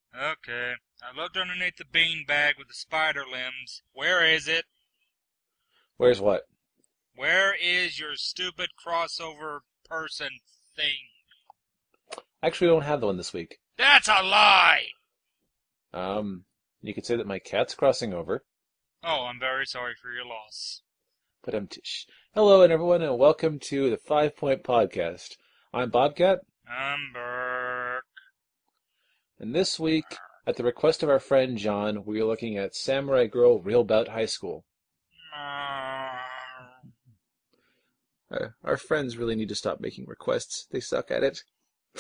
Okay. I looked underneath the bean bag with the spider limbs. Where is it? Where's what? Where is your stupid crossover person thing? Actually, we don't have the one this week. That's a lie! Um, you could say that my cat's crossing over, Oh, I'm very sorry for your loss. but hello, everyone, and welcome to the 5 Point Podcast. I'm Bobcat, Burke. and this week, at the request of our friend John, we are looking at Samurai Girl Real Bout High School. Our friends really need to stop making requests. They suck at it.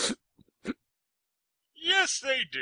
Yes, they do.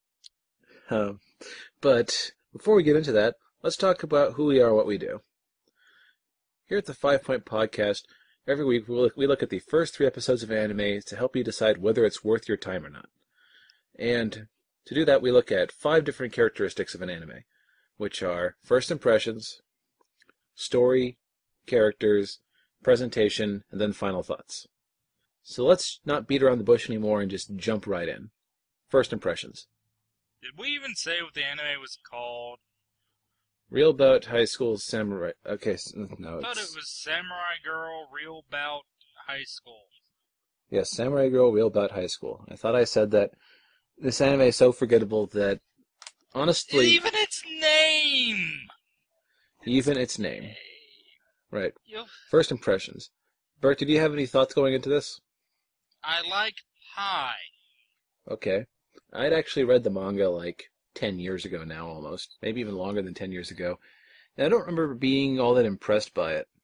But before we get into that, let's talk about who we are, what we do. Here at the 5 Point Podcast, every week we look at the first 3 episodes of anime to help you decide whether it's worth your time or not. And to do that, we look at 5 different characteristics of an anime, which are first impressions, story, characters, presentation, and then final thoughts. So let's not beat around the bush anymore and just jump right in. First impressions. Did we even say what the anime was called? Real Bout High School Samurai. Okay, no, I thought it was Samurai Girl Real Bout High School. Yes, Samurai Girl Real Bout High School. I thought I said that. This anime is so forgettable that, honestly, Even its name! even its name. Right. You... First impressions. Bert, did you have any thoughts going into this? I like pie. Okay. I'd actually read the manga like 10 years ago now, almost. Maybe even longer than 10 years ago. And I don't remember being all that impressed by it.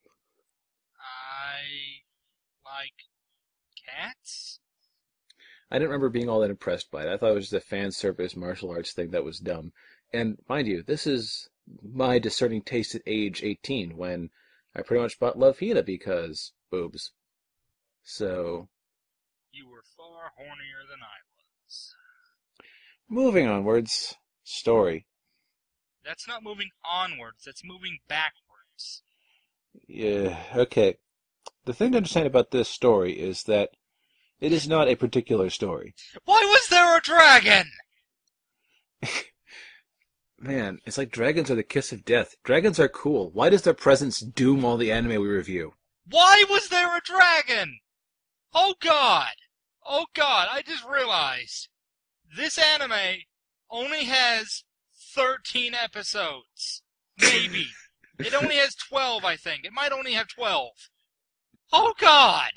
I like cats? I didn't remember being all that impressed by it. I thought it was just a fan service martial arts thing that was dumb. And mind you, this is my discerning taste at age 18 when I pretty much bought Love Hina because boobs. So, You were far hornier than I was. moving onwards. Story. That's not moving onwards, that's moving backwards. Yeah, okay. The thing to understand about this story is that it is not a particular story. Why was there a dragon? Man, it's like dragons are the kiss of death. Dragons are cool. Why does their presence doom all the anime we review? Why was there a dragon? Oh god! Oh god, I just realized. This anime only has 13 episodes. Maybe. It only has 12, I think. It might only have 12. Oh god!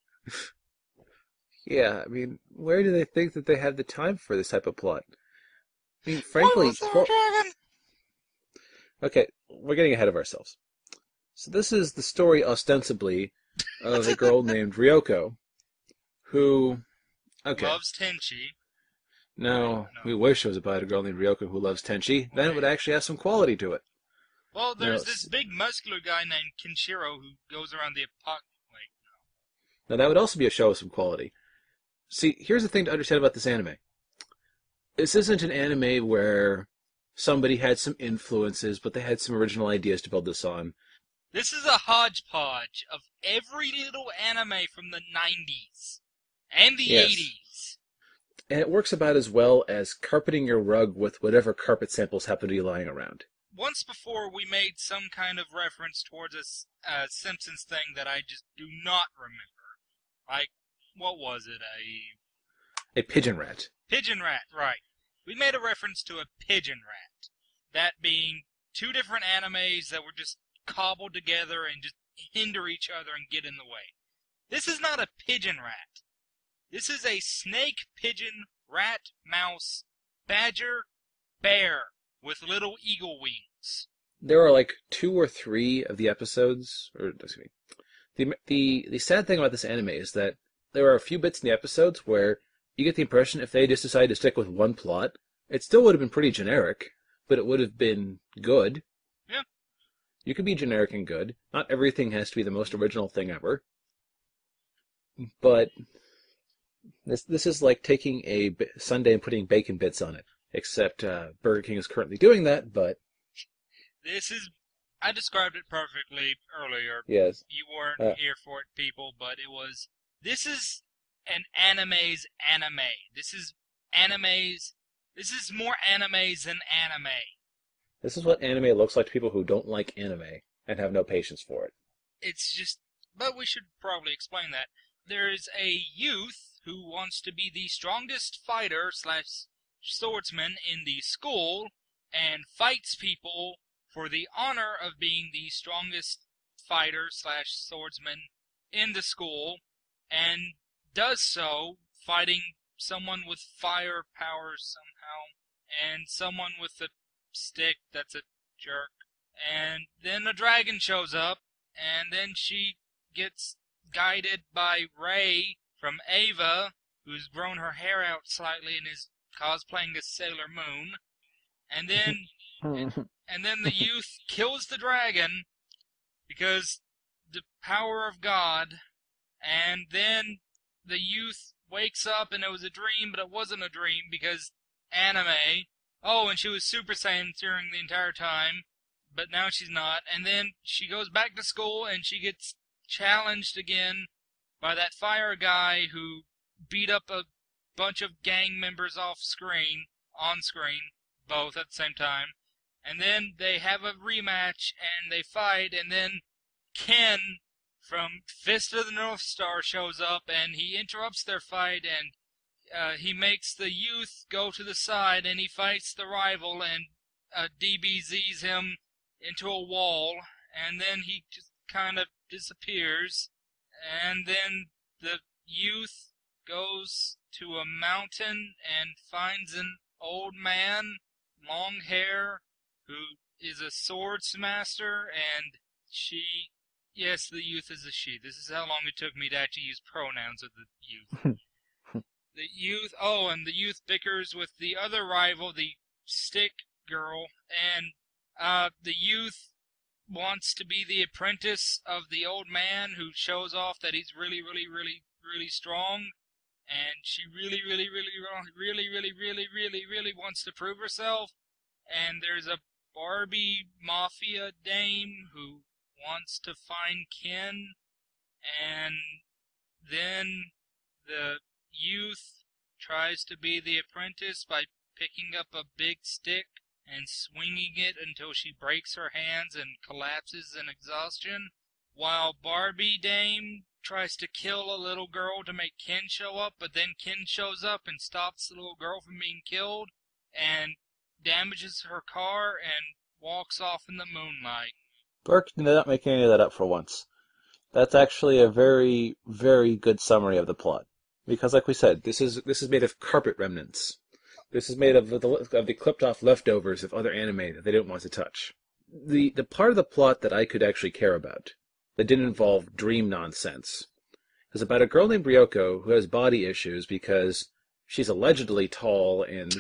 Yeah, I mean, where do they think that they have the time for this type of plot? I mean, Why frankly, was there a dragon? okay, we're getting ahead of ourselves. So this is the story, ostensibly, of a girl named Ryoko, who, okay, Loves Tenchi. now, No. we wish it was about a girl named Ryoko who loves Tenchi, then it would actually have some quality to it. Well, there's No, this big muscular guy named Kenshiro who goes around the like, Now, that would also be a show with some quality. See, here's the thing to understand about this anime. This isn't an anime where somebody had some influences, but they had some original ideas to build this on. This is a hodgepodge of every little anime from the 90s and the Yes. 80s. And it works about as well as carpeting your rug with whatever carpet samples happen to be lying around. Once before, we made some kind of reference towards a Simpsons thing that I just do not remember. Like, what was it? A pigeon rat. Pigeon rat, right. We made a reference to a pigeon rat. That being 2 different animes that were just cobbled together and just hinder each other and get in the way. This is not a pigeon rat. This is a snake, pigeon, rat, mouse, badger, bear with little eagle wings. There are like 2 or 3 of the episodes, or excuse me. The sad thing about this anime is that there are a few bits in the episodes where you get the impression if they just decided to stick with one plot, it still would have been pretty generic, but it would have been good. Yeah. You can be generic and good. Not everything has to be the most original thing ever. But this is like taking a sundae and putting bacon bits on it. Except Burger King is currently doing that, but... This is... I described it perfectly earlier. Yes. You weren't here for it, people, but it was... This is an anime's anime. This is anime's This is more animes than anime. This is what anime looks like to people who don't like anime and have no patience for it. It's just, but we should probably explain that. There's a youth who wants to be the strongest fighter slash swordsman in the school and fights people for the honor of being the strongest fighter slash swordsman in the school, and does so fighting someone with fire powers somehow, and someone with a stick that's a jerk. And then a dragon shows up, and then she gets guided by Ray from Ava, who's grown her hair out slightly and is cosplaying as Sailor Moon. And then the youth kills the dragon because the power of God. And then the youth wakes up and it was a dream, but it wasn't a dream because anime. Oh, and she was Super Saiyan during the entire time, but now she's not. And then she goes back to school and she gets challenged again by that fire guy who beat up a bunch of gang members on screen, both at the same time. And then they have a rematch and they fight, and then Ken from Fist of the North Star shows up and he interrupts their fight, and he makes the youth go to the side and he fights the rival, and DBZs him into a wall, and then he just kind of disappears. And then the youth goes to a mountain and finds an old man, long hair, who is a swordsmaster, and she... Yes, the youth is a she. This is how long it took me to actually use pronouns of the youth. The youth... Oh, and the youth bickers with the other rival, the stick girl, and the youth wants to be the apprentice of the old man who shows off that he's really, really, really, really strong, and she really, really, really, really, really, really, really, really wants to prove herself. And there's a Barbie mafia dame who wants to find Ken, and then the youth tries to be the apprentice by picking up a big stick and swinging it until she breaks her hands and collapses in exhaustion, while Barbie Dame tries to kill a little girl to make Ken show up, but then Ken shows up and stops the little girl from being killed, and damages her car, and walks off in the moonlight. Burke did not make any of that up for once. That's actually a very, very good summary of the plot. Because, like we said, this is made of carpet remnants. This is made of the clipped-off leftovers of other anime that they didn't want to touch. The part of the plot that I could actually care about, that didn't involve dream nonsense, is about a girl named Ryoko who has body issues because she's allegedly tall and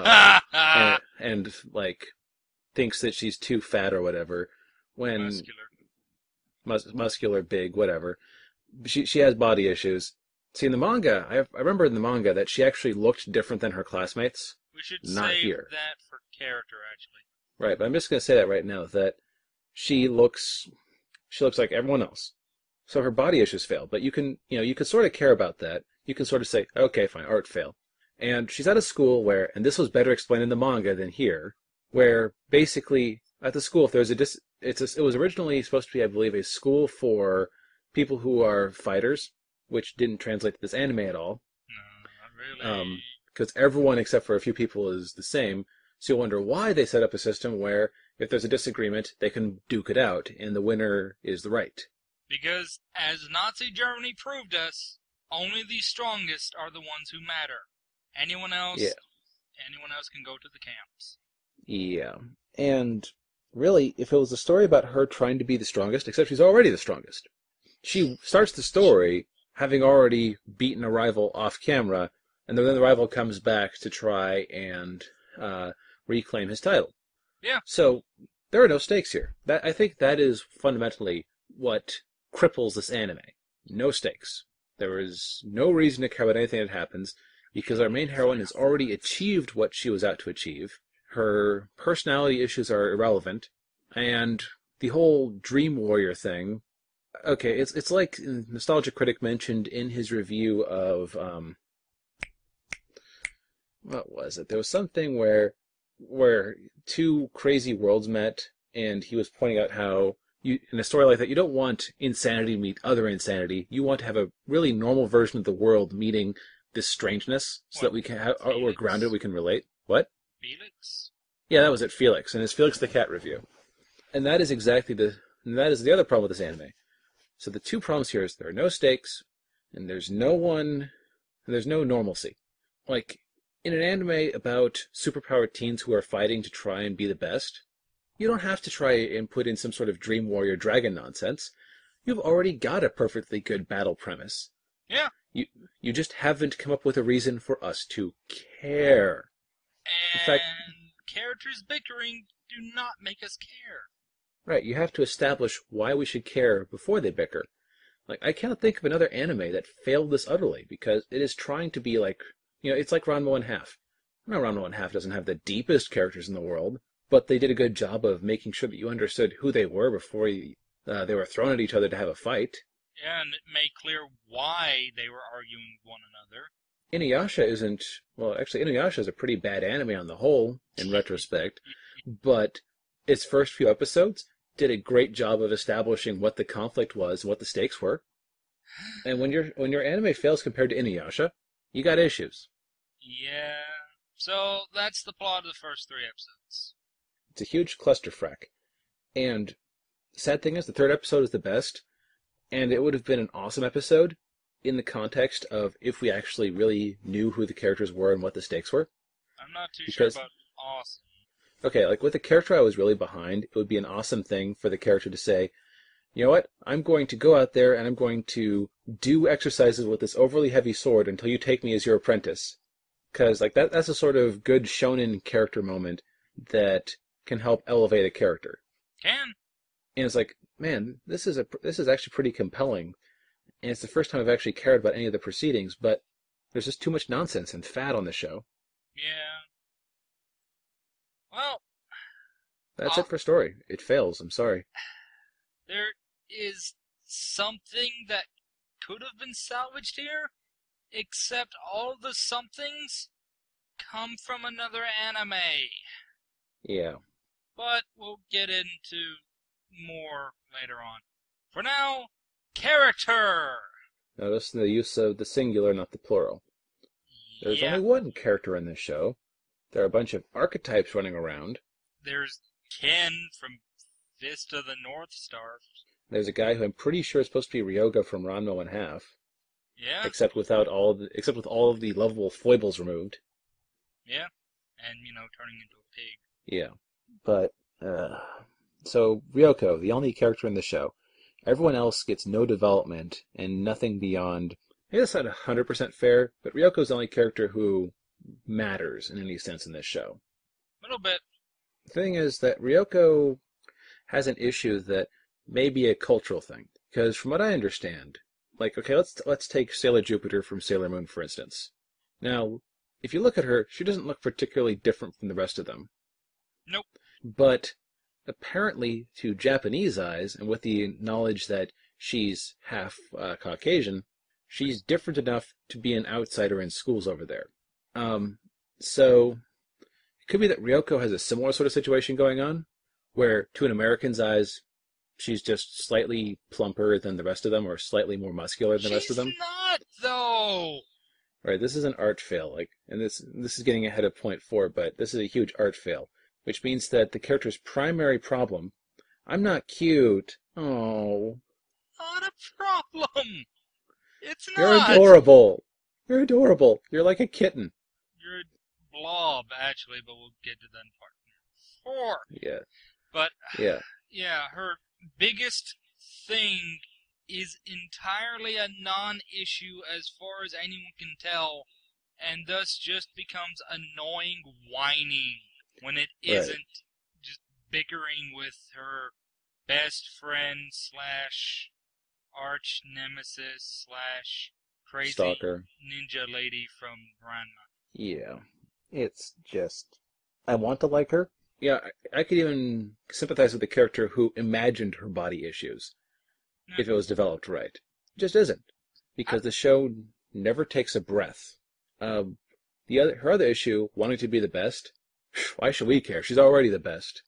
like thinks that she's too fat or whatever. When muscular, big, whatever. She has body issues. See, in the manga, I remember in the manga that she actually looked different than her classmates. We should not save here. that for character, actually. Right, but I'm just going to say that right now, that she looks like everyone else. So her body issues fail, but you can sort of care about that. You can sort of say, okay, fine, art fail. And she's at a school where, and this was better explained in the manga than here, where basically at the school, if there's it was originally supposed to be, I believe, a school for people who are fighters, which didn't translate to this anime at all. No, not really. Because everyone except for a few people is the same. So you'll wonder why they set up a system where if there's a disagreement, they can duke it out, and the winner is the right. Because, as Nazi Germany proved us, only the strongest are the ones who matter. Anyone else can go to the camps. Yeah. And really, if it was a story about her trying to be the strongest, except she's already the strongest. She starts the story having already beaten a rival off camera, and then the rival comes back to try and reclaim his title. Yeah. So there are no stakes here. I think that is fundamentally what cripples this anime. No stakes. There is no reason to care about anything that happens, because our main heroine has already achieved what she was out to achieve. Her personality issues are irrelevant, and the whole Dream Warrior thing, okay, it's like Nostalgia Critic mentioned in his review of what was it? There was something where two crazy worlds met, and he was pointing out how in a story like that, you don't want insanity to meet other insanity. You want to have a really normal version of the world meeting this strangeness, so that we can we're grounded, we can relate. What? Felix? Yeah, that was it, Felix, and it's Felix the Cat review. And that is the other problem with this anime. So the two problems here is there are no stakes, and there's no normalcy. Like, in an anime about superpowered teens who are fighting to try and be the best, you don't have to try and put in some sort of Dream Warrior Dragon nonsense. You've already got a perfectly good battle premise. Yeah. You just haven't come up with a reason for us to care. And In fact, characters bickering do not make us care. right, you have to establish why we should care before they bicker. Like, I can't think of another anime that failed this utterly, because it is trying to be like, it's like Ranma 1/2. Now, Ranma 1/2 doesn't have the deepest characters in the world, but they did a good job of making sure that you understood who they were before they were thrown at each other to have a fight. Yeah, and it made clear why they were arguing with one another. Inuyasha Inuyasha is a pretty bad anime on the whole, in retrospect, but its first few episodes did a great job of establishing what the conflict was and what the stakes were. And when your anime fails compared to Inuyasha, you got issues. Yeah. So that's the plot of the first 3 episodes. It's a huge clusterfuck. And sad thing is, the third episode is the best, and it would have been an awesome episode in the context of if we actually really knew who the characters were and what the stakes were. I'm not too sure about awesome. Okay, like with the character I was really behind, it would be an awesome thing for the character to say, you know what, I'm going to go out there and I'm going to do exercises with this overly heavy sword until you take me as your apprentice. Because like that's a sort of good shonen character moment that can help elevate a character. Can. And it's like, man, this is actually pretty compelling. And it's the first time I've actually cared about any of the proceedings, but there's just too much nonsense and fat on the show. Yeah. Well, that's it for story. It fails. I'm sorry. There is something that could have been salvaged here, except all the somethings come from another anime. Yeah. But we'll get into more later on. For now, character! Notice the use of the singular, not the plural. There's only one character in this show. There are a bunch of archetypes running around. There's Ken from Fist of the North Star. There's a guy who I'm pretty sure is supposed to be Ryoga from Ranma 1/2. Yeah. Except with all of the lovable foibles removed. Yeah. And, turning into a pig. Yeah. But, so Ryoko, the only character in the show. Everyone else gets no development and nothing beyond. Maybe that's not 100% fair, but Ryoko's the only character who matters in any sense in this show. A little bit. The thing is that Ryoko has an issue that may be a cultural thing. Because from what I understand, like, okay, let's take Sailor Jupiter from Sailor Moon, for instance. Now, if you look at her, she doesn't look particularly different from the rest of them. Nope. But apparently, to Japanese eyes, and with the knowledge that she's half Caucasian, she's different enough to be an outsider in schools over there. So it could be that Ryoko has a similar sort of situation going on, where to an American's eyes, she's just slightly plumper than the rest of them, or slightly more muscular than the rest of them. She's not, though! Right, this is an art fail, and this is getting ahead of point 4, but this is a huge art fail, which means that the character's primary problem, I'm not cute. Oh. Not a problem! It's not! You're adorable! You're adorable! You're like a kitten. You're a blob, actually, but we'll get to that in part 4. Yeah. But, yeah, her biggest thing is entirely a non-issue as far as anyone can tell, and thus just becomes annoying whining when it isn't just bickering with her best friend / arch nemesis / crazy stalker ninja lady from Ranma. Yeah. It's just, I want to like her. Yeah, I could even sympathize with the character who imagined her body issues if it was developed right. It just isn't. Because the show never takes a breath. The Her other issue, wanting to be the best, why should we care? She's already the best.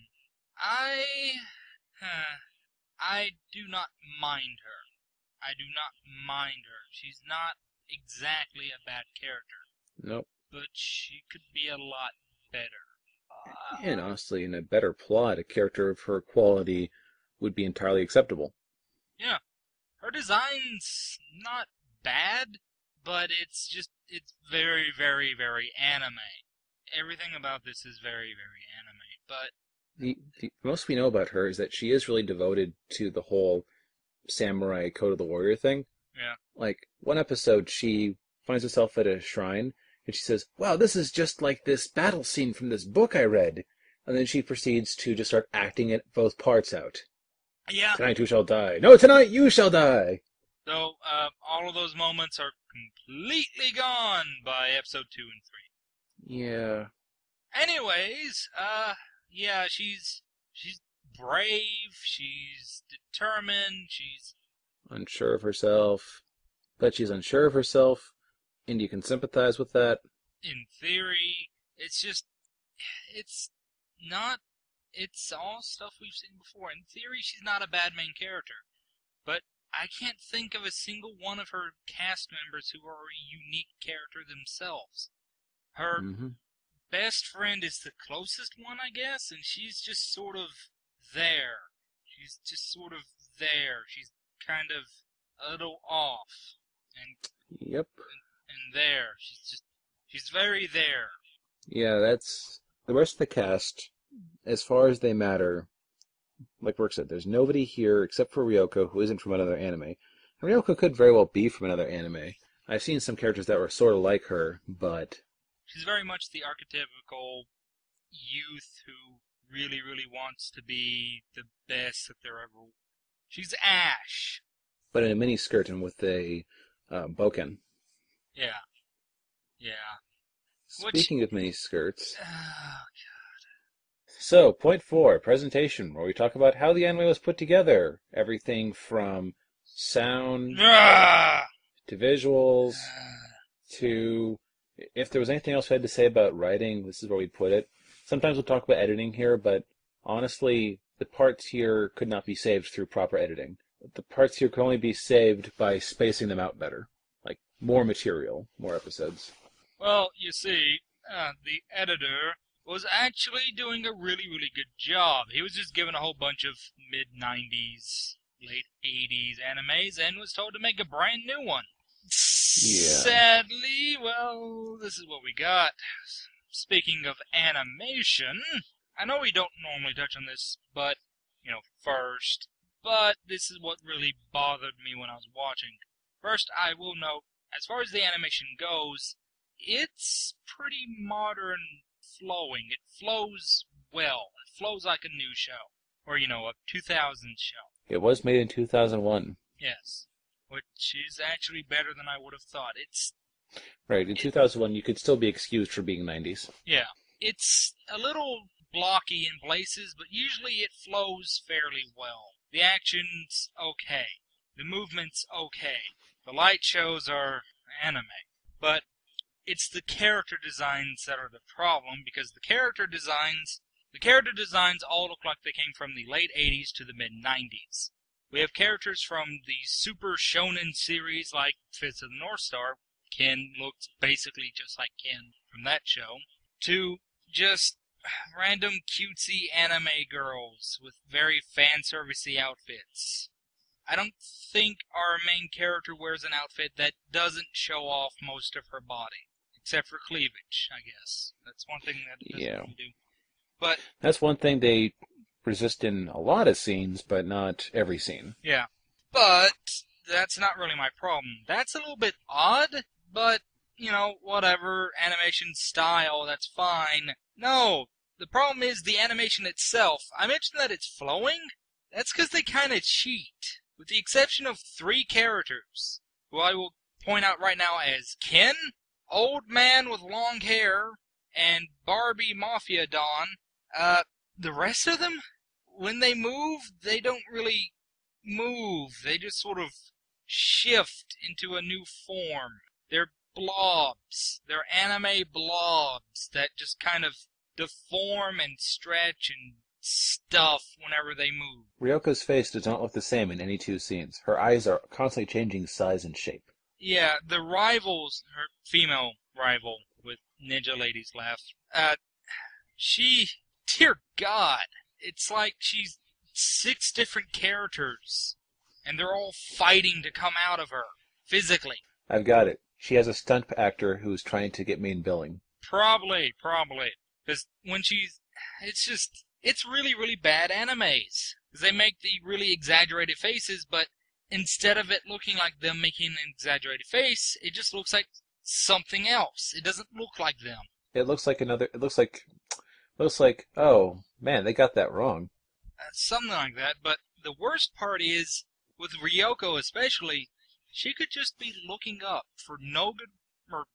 I do not mind her. I do not mind her. She's not exactly a bad character. Nope. But she could be a lot better. And honestly, in a better plot, a character of her quality would be entirely acceptable. Yeah. Her design's not bad, but it's very, very, very anime. Everything about this is very, very anime. But the most we know about her is that she is really devoted to the whole samurai Code of the Warrior thing. yeah. Like, one episode, she finds herself at a shrine, and she says, wow, this is just like this battle scene from this book I read. And then she proceeds to just start acting it both parts out. Yeah. Tonight you shall die. No, tonight you shall die. So, all of those moments are completely gone by episode 2 and 3. Yeah. Anyways, yeah, she's brave, she's determined, she's Unsure of herself. But she's unsure of herself, and you can sympathize with that. in theory, it's all stuff we've seen before. In theory, she's not a bad main character, but I can't think of a single one of her cast members who are a unique character themselves. Her best friend is the closest one, I guess, and she's just sort of there. She's just sort of there. She's kind of a little off, and Yep. and there. She's very there. Yeah, that's... The rest of the cast, as far as they matter, like Rourke said, there's nobody here except for Ryoko who isn't from another anime. And Ryoko could very well be from another anime. I've seen some characters that were sort of like her, but... She's very much the archetypical youth who really, really wants to be the best that there ever... She's Ash. But in a mini skirt and with a boken. Yeah. Yeah. Speaking of mini skirts... Oh, God. So, point 4, presentation, where we talk about how the anime was put together. Everything from sound Ah! to visuals to... If there was anything else we had to say about writing, this is where we'd put it. Sometimes we'll talk about editing here, but honestly, the parts here could not be saved through proper editing. The parts here could only be saved by spacing them out better. Like, more material, more episodes. Well, you see, the editor was actually doing a really, really good job. He was just given a whole bunch of mid-90s, late 80s animes and was told to make a brand new one. Yeah. Sadly, well, this is what we got. Speaking of animation, I know we don't normally touch on this, but, first, but this is what really bothered me when I was watching. First, I will note, as far as the animation goes, it's pretty modern flowing. It flows well. It flows like a new show. Or, a 2000 show. It was made in 2001. Yes. Which is actually better than I would have thought. Right, in 2001 you could still be excused for being 90s. Yeah. It's a little blocky in places, but usually it flows fairly well. The action's okay. The movement's okay. The light shows are anime. But it's the character designs that are the problem, because the character designs all look like they came from the late 80s to the mid-90s. We have characters from the Super Shonen series like Fist of the North Star. Ken looks basically just like Ken from that show. To just random cutesy anime girls with very fan-servicey outfits. I don't think our main character wears an outfit that doesn't show off most of her body. Except for cleavage, I guess. That's one thing that it doesn't really do. But that's one thing they resist in a lot of scenes, but not every scene. Yeah. But that's not really my problem. That's a little bit odd, but, whatever. Animation style, that's fine. No, the problem is the animation itself. I mentioned that it's flowing. That's because they kind of cheat. With the exception of 3 characters, who I will point out right now as Ken, Old Man with Long Hair, and Barbie Mafia Dawn. The rest of them, when they move, they don't really move. They just sort of shift into a new form. They're blobs. They're anime blobs that just kind of deform and stretch and stuff whenever they move. Ryoko's face does not look the same in any two scenes. Her eyes are constantly changing size and shape. Yeah, the rivals, her female rival with Ninja Lady's laugh, dear God, it's like she's 6 different characters, and they're all fighting to come out of her, physically. I've got it. She has a stunt actor who's trying to get main billing. Probably. Because it's really, really bad animes. Because they make the really exaggerated faces, but instead of it looking like them making an exaggerated face, it just looks like something else. It doesn't look like them. It looks like, oh, man, they got that wrong. Something like that, but the worst part is, with Ryoko especially, she could just be looking up for no good, or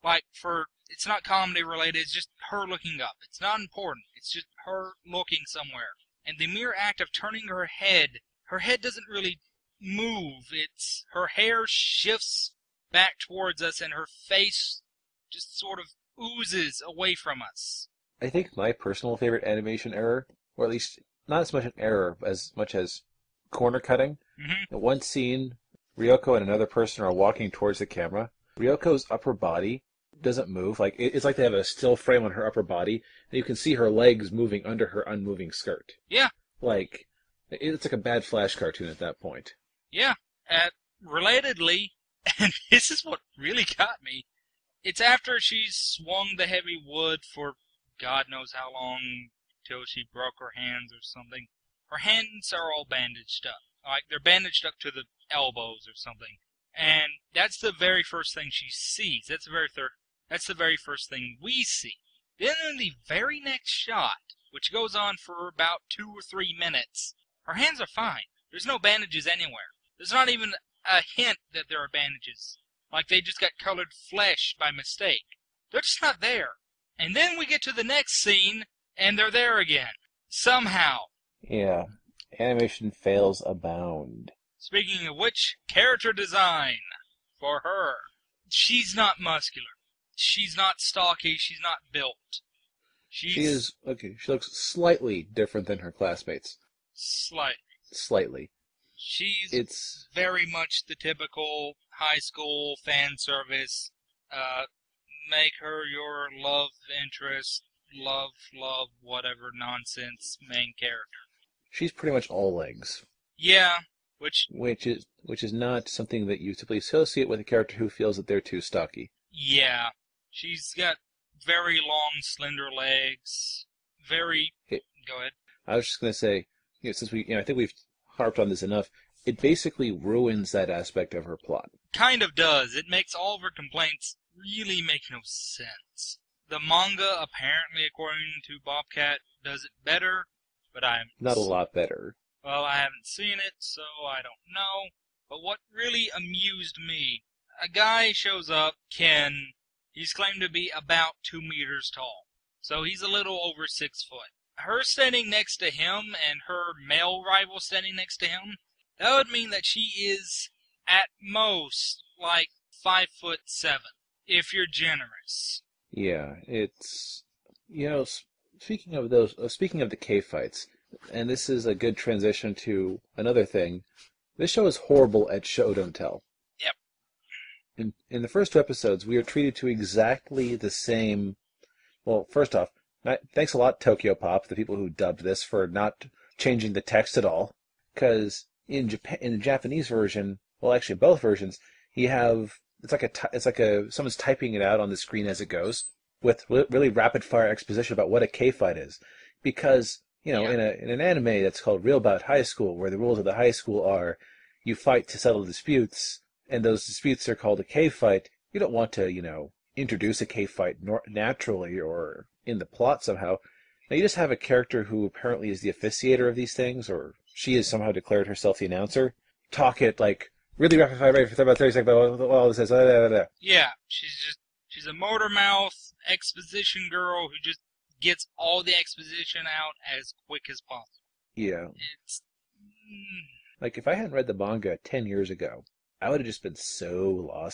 it's not comedy related, it's just her looking up. It's not important, it's just her looking somewhere. And the mere act of turning her head doesn't really move. Her hair shifts back towards us and her face just sort of oozes away from us. I think my personal favorite animation error, or at least not as much an error as much as corner cutting. In one scene, Ryoko and another person are walking towards the camera. Ryoko's upper body doesn't move. It's like they have a still frame on her upper body, and you can see her legs moving under her unmoving skirt. Yeah. It's like a bad Flash cartoon at that point. Yeah. Relatedly, and this is what really got me, it's after she's swung the heavy wood for God knows how long, till she broke her hands or something. Her hands are all bandaged up. They're bandaged up to the elbows or something. And that's the very first thing she sees. That's the very first thing we see. Then in the very next shot, which goes on for about 2 or 3 minutes, her hands are fine. There's no bandages anywhere. There's not even a hint that there are bandages. Like they just got colored flesh by mistake. They're just not there. And then we get to the next scene, and they're there again. Somehow. Yeah. Animation fails abound. Speaking of which, character design for her. She's not muscular. She's not stocky. She's not built. She looks slightly different than her classmates. Slightly. It's very much the typical high school fan service. Make her your love interest, love, whatever nonsense main character. She's pretty much all legs. Yeah, which is not something that you typically associate with a character who feels that they're too stocky. Yeah, she's got very long, slender legs. Go ahead. I was just going to say, since I think we've harped on this enough, it basically ruins that aspect of her plot. Kind of does. It makes all of her complaints really make no sense. The manga, apparently, according to Bobcat, does it better, but not a lot better. Well, I haven't seen it, so I don't know. But what really amused me, a guy shows up, Ken. He's claimed to be about 2 meters tall, so he's a little over 6 foot. Her standing next to him and her male rival standing next to him, that would mean that she is, at most, like 5'7", if you're generous. Yeah, it's, speaking of the cave fights, and this is a good transition to another thing, this show is horrible at show don't tell. Yep. In the first 2 episodes, we are treated to exactly the same, well, first off, thanks a lot, Tokyo Pop, the people who dubbed this, for not changing the text at all, because in the Japanese version, well, actually both versions, you have it's like someone's typing it out on the screen as it goes with really rapid fire exposition about what a cave fight is, because in an anime that's called Real Bout High School, where the rules of the high school are you fight to settle disputes, and those disputes are called a cave fight. You don't want to introduce a cave fight naturally or in the plot somehow. Now you just have a character who apparently is the officiator of these things, or she has somehow declared herself the announcer. Talk it like really rapid fire, right for about 30 seconds. All this is. Yeah, she's a motor mouth exposition girl who just gets all the exposition out as quick as possible. Yeah. It's like if I hadn't read the manga 10 years ago, I would have just been so lost.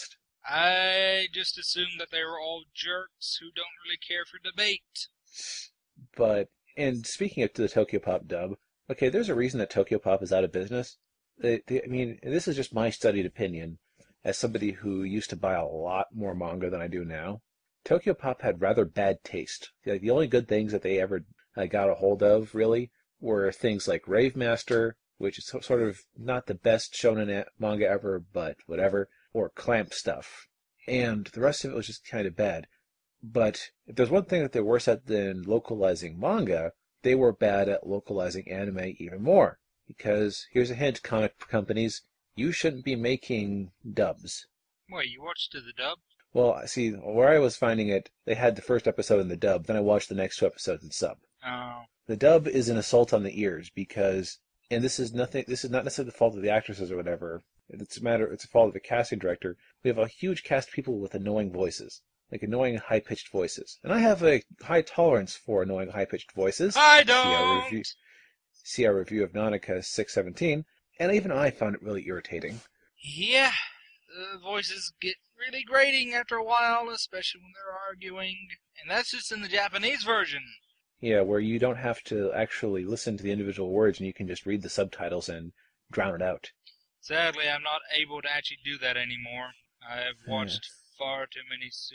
I just assumed that they were all jerks who don't really care for debate. But, and speaking of the Tokyopop dub, okay, there's a reason that Tokyopop is out of business. I mean, this is just my studied opinion as somebody who used to buy a lot more manga than I do now. Tokyopop had rather bad taste. Like, the only good things that they ever got a hold of, really, were things like Rave Master, which is sort of not the best shonen manga ever, but whatever, or Clamp stuff. And the rest of it was just kind of bad. But if there's one thing that they're worse at than localizing manga, they were bad at localizing anime even more. Because, here's a hint, comic companies, you shouldn't be making dubs. Wait, you watched the dub? Well, see, where I was finding it, they had the first episode in the dub, then I watched the next 2 episodes in sub. Oh. The dub is an assault on the ears because, and this is not necessarily the fault of the actresses or whatever. It's a fault of the casting director. We have a huge cast of people with annoying voices. Like annoying high-pitched voices. And I have a high tolerance for annoying high-pitched voices. I don't! See our review of Nautica 617, and even I found it really irritating. Yeah, the voices get really grating after a while, especially when they're arguing. And that's just in the Japanese version. Yeah, where you don't have to actually listen to the individual words and you can just read the subtitles and drown it out. Sadly, I'm not able to actually do that anymore. I have watched far too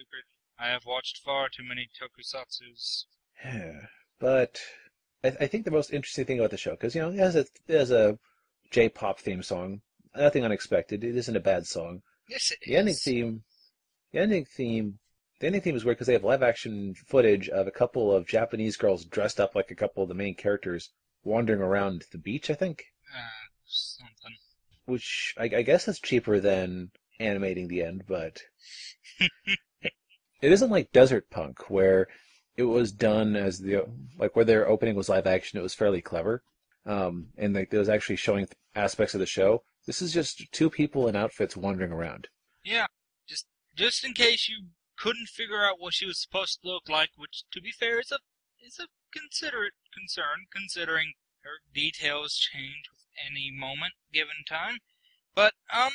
many tokusatsus. But I think the most interesting thing about the show, because, it has a J-pop theme song, nothing unexpected. It isn't a bad song. Yes, it The ending theme is weird because they have live-action footage of a couple of Japanese girls dressed up like a couple of the main characters wandering around the beach, I think. Something. Which I guess is cheaper than animating the end, but it isn't like Desert Punk, where it was done as where their opening was live action. It was fairly clever, and it was actually showing aspects of the show. This is just two people in outfits wandering around. Yeah, just in case you couldn't figure out what she was supposed to look like, which, to be fair, is a considerate concern, considering her details change with any moment given time. But,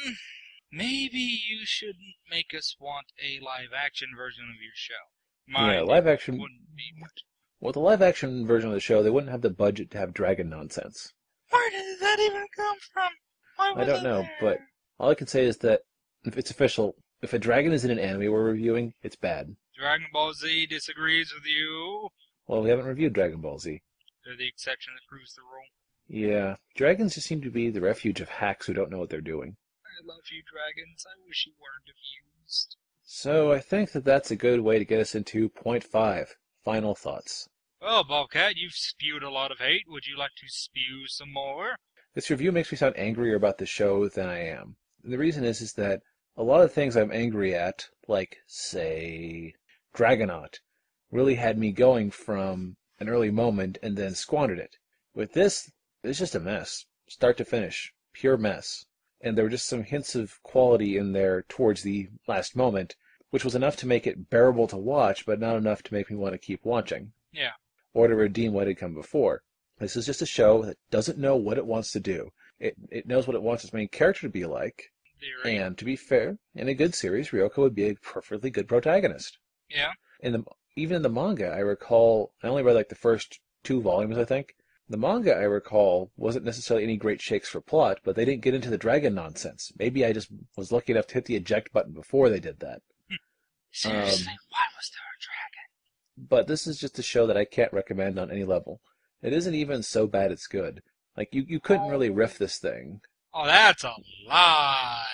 maybe you shouldn't make us want a live-action version of your show. Live-action wouldn't be much. Well, the live-action version of the show, they wouldn't have the budget to have dragon nonsense. Where did that even come from? I don't know, but all I can say is that if it's official, if a dragon is in an anime we're reviewing, it's bad. Dragon Ball Z disagrees with you. Well, we haven't reviewed Dragon Ball Z. They're the exception that proves the rule. Yeah, dragons just seem to be the refuge of hacks who don't know what they're doing. I love you, dragons. I wish you weren't abused. So I think that that's a good way to get us into point 5, final thoughts. Well, Bobcat, you've spewed a lot of hate. Would you like to spew some more? This review makes me sound angrier about the show than I am. And the reason is that a lot of things I'm angry at, like, say, Dragonaut, really had me going from an early moment and then squandered it. With this, it's just a mess. Start to finish. Pure mess. And there were just some hints of quality in there towards the last moment, which was enough to make it bearable to watch, but not enough to make me want to keep watching. Yeah. Or to redeem what had come before. This is just a show that doesn't know what it wants to do. It knows what it wants its main character to be like. And to be fair, in a good series, Ryoko would be a perfectly good protagonist. Yeah. Even in the manga, I recall, I only read like the first 2 volumes, I think. The manga, I recall, wasn't necessarily any great shakes for plot, but they didn't get into the dragon nonsense. Maybe I just was lucky enough to hit the eject button before they did that. Seriously, why was there a dragon? But this is just a show that I can't recommend on any level. It isn't even so bad it's good. Like, you couldn't really riff this thing. Oh, that's a lie.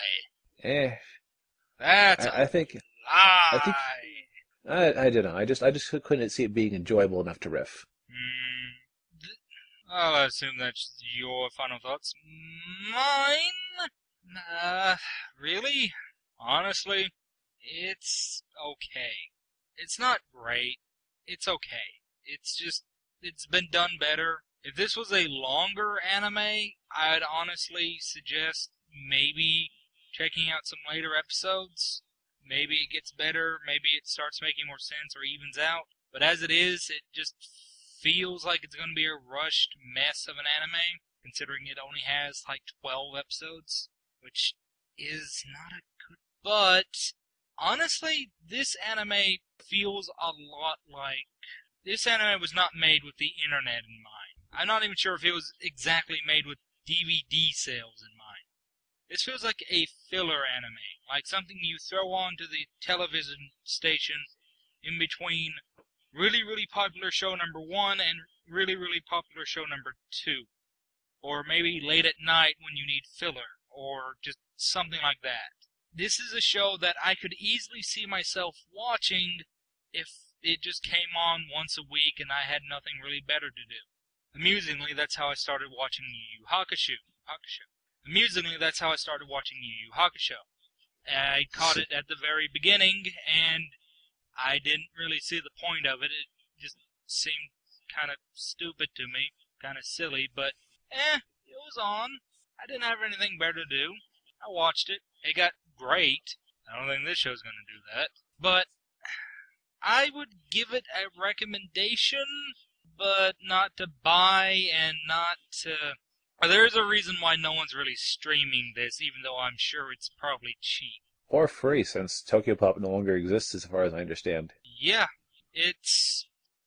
That's I think lie. I don't know. I just couldn't see it being enjoyable enough to riff. I'll assume that's your final thoughts. Mine? Really? Honestly, it's okay. It's not great. It's okay. It's been done better. If this was a longer anime, I'd honestly suggest maybe checking out some later episodes. Maybe it gets better, maybe it starts making more sense or evens out. But as it is, it just feels like it's going to be a rushed mess of an anime, considering it only has like 12 episodes, which is not a good... But Honestly, this anime feels a lot like... This anime was not made with the internet in mind. I'm not even sure if it was exactly made with DVD sales in mind. This feels like a filler anime, like something you throw onto the television station in between really, really popular show number 1 and really, really popular show number 2. Or maybe late at night when you need filler, or just something like that. This is a show that I could easily see myself watching if it just came on once a week and I had nothing really better to do. Amusingly, that's how I started watching Yu Yu Hakusho. Amusingly, that's how I started watching Yu Yu Hakusho. I caught it at the very beginning, and I didn't really see the point of it. It just seemed kind of stupid to me, kind of silly, but it was on. I didn't have anything better to do. I watched it. It got great. I don't think this show's going to do that. But I would give it a recommendation, but not to buy and not to... There's a reason why no one's really streaming this, even though I'm sure it's probably cheap. Or free, since Tokyopop no longer exists as far as I understand. Yeah, it's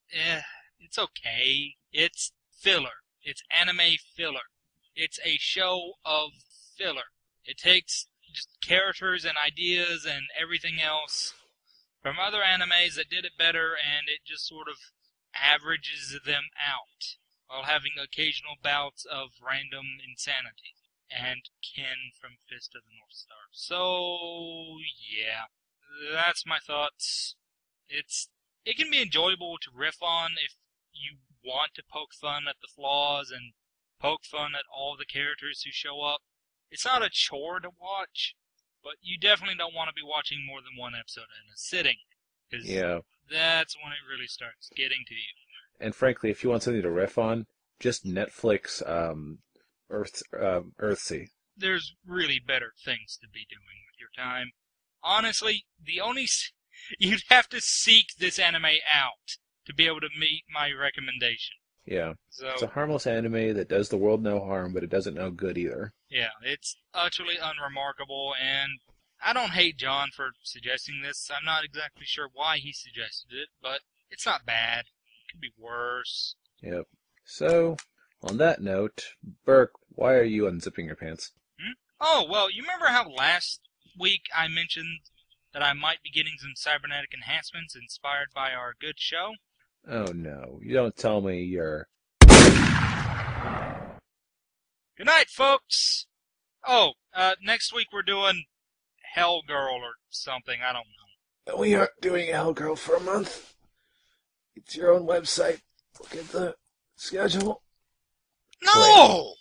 okay. It's filler. It's anime filler. It's a show of filler. It takes just characters and ideas and everything else from other animes that did it better, and it just sort of averages them out, while having occasional bouts of random insanity. And Ken from Fist of the North Star. So, yeah. That's my thoughts. It can be enjoyable to riff on if you want to poke fun at the flaws and poke fun at all the characters who show up. It's not a chore to watch, but you definitely don't want to be watching more than one episode in a sitting. Because that's when it really starts getting to you. And frankly, if you want something to riff on, just Netflix Earthsea. There's really better things to be doing with your time. Honestly, you'd have to seek this anime out to be able to meet my recommendation. Yeah. So, it's a harmless anime that does the world no harm, but it doesn't know good either. Yeah, it's utterly unremarkable, and I don't hate John for suggesting this. I'm not exactly sure why he suggested it, but it's not bad. It could be worse. Yep. So, on that note, Burke, why are you unzipping your pants? Oh, well, you remember how last week I mentioned that I might be getting some cybernetic enhancements inspired by our good show? Oh no, you don't tell me you're... Good night, folks! Oh, next week we're doing Hell Girl or something, I don't know. We aren't doing Hellgirl for a month. It's your own website. Look at the schedule. No!